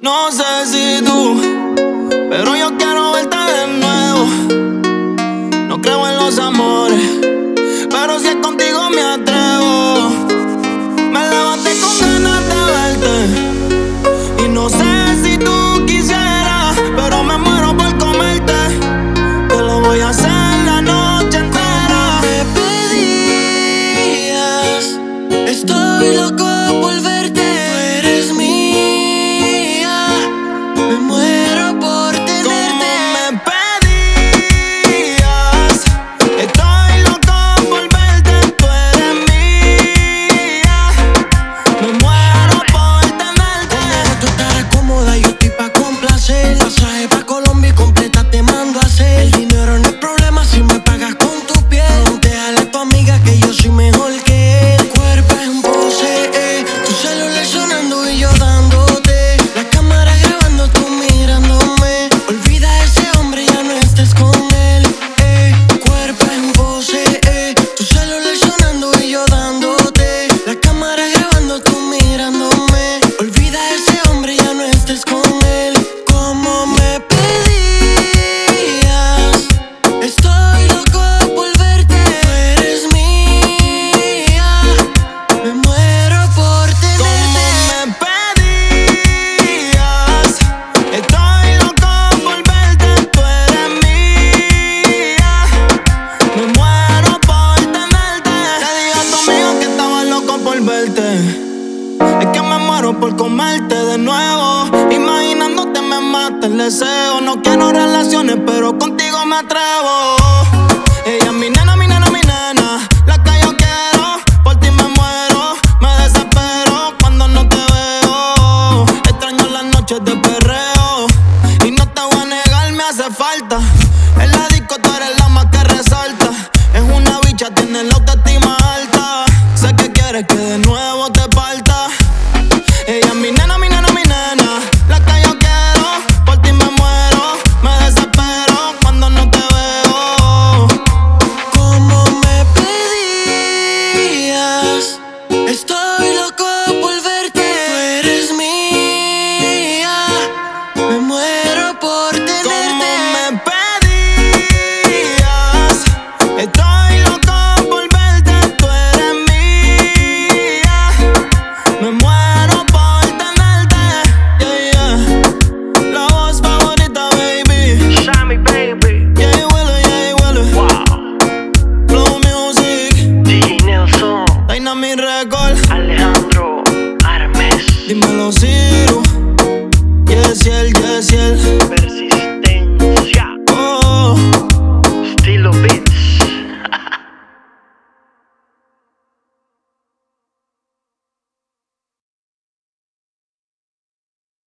No sé si tú, pero yo quiero verte de nuevo. No creo en los amores, pero si es contigo me atrevo. Me levanté con ganas de verte y no sé si tú quisieras, pero me muero por comerte. Te lo voy a hacer la noche entera. Me pedías, estoy loco por verte. Tú eres mía, me muero por tenerte. Como me pedías, estoy loco por verte. Tú eres mía, me muero por tenerte. Conmigo tú estarás cómoda, yo estoy pa' complacer. Pasaje pa' Colombia y completa te mando a hacer. El dinero no es problema si me pagas con tu piel. Déjale a tu amiga que yo soy mejor que él. Cuerpo en pose, tu celular sonando y yo dándote. La cámara grabando, tú mirándome. Olvida a ese hombre, ya no estés con él. Cuerpo en pose, tu celular sonando y yo dándote. La cámara grabando, tú mirándome. Olvida a ese hombre, ya no estés con él. Como me pedías, estoy loco por verte. Tú eres mía, me muero por Como tenerte. me pedías, estoy loco por verte. Tú eres mía, me muero por tenerte. Le dije a tu amigo que estaba loco por verte. Es que me muero por comerte de nuevo. Imaginándote me mata el deseo. No quiero relaciones, pero contigo me atrevo. Ella es mi nena, mi nena, mi nena. La que yo quiero, por ti me muero. Me desespero cuando no te veo. Extraño las noches de perreo. Y no te voy a negar, me hace falta. En la disco tú eres la más que resalta. Es una bicha, tiene la autoestima alta. Sé que quieres que de nuevo te parta. Ella es mi nena, mi nena, mi nena. La que yo quiero, por ti me muero. Me desespero cuando no te veo. Como me pedías, estoy loco por verte. Tú eres mía, me muero por tenerte. Como me pedías, estoy loco por verte. Tú eres mía, me muero por tenerte. Yeah, yeah. La voz favorita, baby. Sammy, baby. Yeah, Willy. Wow. Flow Music. DJ Nelson. Dynamic Record. Alejandro Armes. Dímelo, Ciro. Yes,